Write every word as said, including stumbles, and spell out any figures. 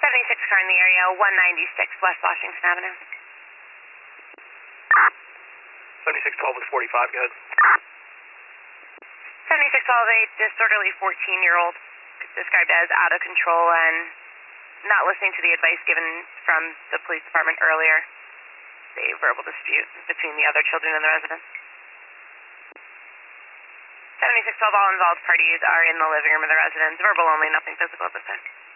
seventy-six car in the area, one ninety-six West Washington Avenue. seventy-six twelve with forty-five, go ahead. seventy-six twelve, a disorderly fourteen-year-old described as out of control and not listening to the advice given from the police department earlier. A verbal dispute between the other children and the residents. seventy-six twelve, all involved parties are in the living room of the residence. Verbal only, nothing physical at this time.